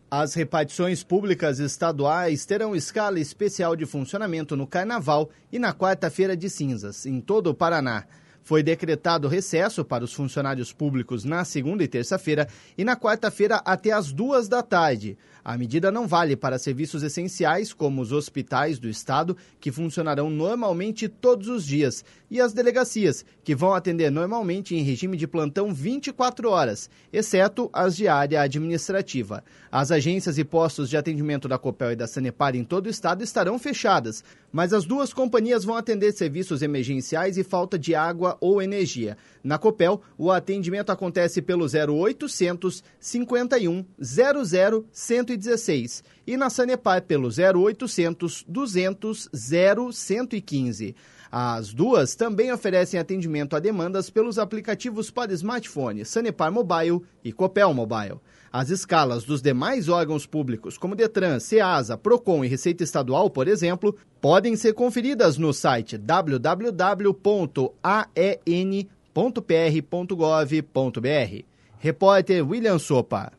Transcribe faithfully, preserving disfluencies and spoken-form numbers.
As repartições públicas estaduais terão escala especial de funcionamento no Carnaval e na quarta-feira de cinzas, em todo o Paraná. Foi decretado recesso para os funcionários públicos na segunda e terça-feira e na quarta-feira até às duas da tarde. A medida não vale para serviços essenciais, como os hospitais do estado, que funcionarão normalmente todos os dias, e as delegacias, que vão atender normalmente em regime de plantão vinte e quatro horas, exceto as de área administrativa. As agências e postos de atendimento da Copel e da Sanepar em todo o estado estarão fechadas, mas as duas companhias vão atender serviços emergenciais e falta de água ou energia. Na Copel, o atendimento acontece pelo zero oitocentos, cinquenta e um, zero zero, cento e dezesseis e na Sanepar pelo zero oitocentos, duzentos, zero, cento e quinze. As duas também oferecem atendimento a demandas pelos aplicativos para smartphone Sanepar Mobile e Copel Mobile. As escalas dos demais órgãos públicos, como Detran, Ceasa, Procon e Receita Estadual, por exemplo, podem ser conferidas no site w w w ponto a e n ponto p r ponto gov ponto b r. Repórter William Sopa.